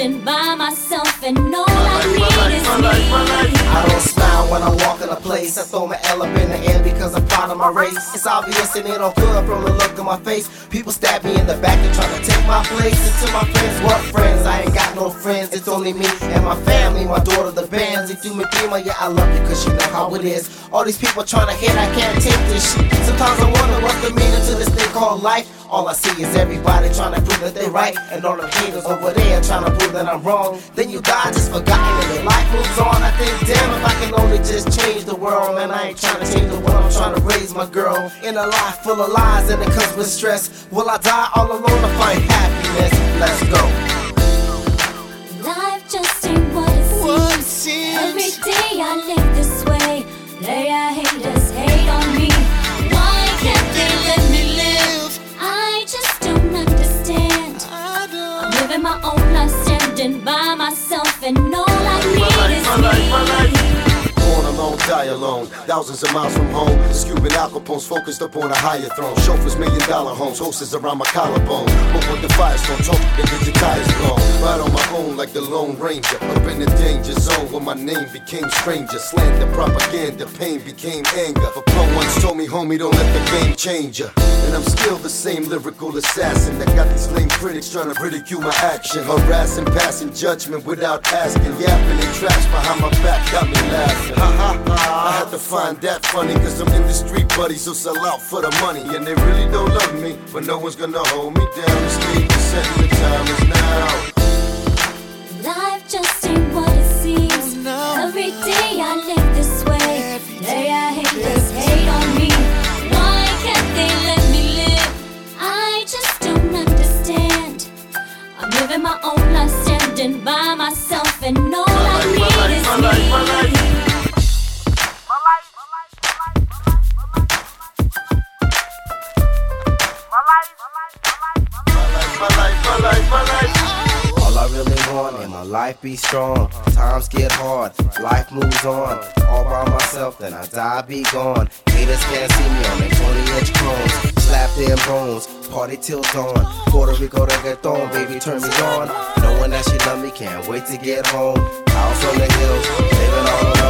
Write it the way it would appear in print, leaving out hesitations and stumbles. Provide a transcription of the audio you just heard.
standing by myself, and all I need is me. I don't smile when I walk in a place. I throw my L up in the air because I'm proud of my race. It's obvious and it don't good from the look of my face. People stab me in the back and try to take my place. And to my friends, what friends? I ain't got no friends. It's only me and my family, my daughter, the bands. If you Medina, yeah, I love you cause you know how it is. All these people trying to hit, I can't take this shit. Sometimes I wonder what's the meaning to this thing called life. All I see is everybody trying to prove that they right, and all the haters over there trying to prove that I'm wrong. Then you die just forgotten and your life moves on. I think, damn, if I can only just change the world. Man, I ain't trying to change the world, I'm trying to raise my girl. In a life full of lies and it comes with stress. Will I die all alone to find happiness? Let's go. Life just ain't what it seems. Every day I live this way. Player haters hate on me. Why can't they let me live? I just don't understand. I'm living my own life, standing by myself, and all I need is me. Born alone, die alone. Thousands of miles from home. The Cuban Al Capone's focused upon a higher throne. Chauffeurs, $1,000,000 homes. Hostess around my collarbone. But with the firestorm, talk and get your tires blown. Ride on my own like the Lone Ranger. Up in the danger zone where my name became stranger. Slander, propaganda, pain became anger. But Pro once told me, homie, don't let the game change ya. And I'm still the same lyrical assassin that got these lame critics trying to ridicule my action. Harassing, passing judgment without asking. Yapping and trash behind my back got me laughing. I had to find that funny cause I'm in the street buddies who sell out for the money. And they really don't love me, but no one's gonna hold me down. The stage is set and the time is now. Life just ain't what it seems. Every day I live this way. Player haters hate on me. Why can't they let me live? I just don't understand. I'm living my own life, standing by myself, and all I need is me. All I really want in my life be strong. Times get hard, life moves on. All by myself, then I die, be gone. Haters can't see me on their 20-inch chromes. Slap them bones, party till dawn. Puerto Rico reggaeton, baby, turn me on. Knowing that she love me, can't wait to get home. House on the hills, living all alone.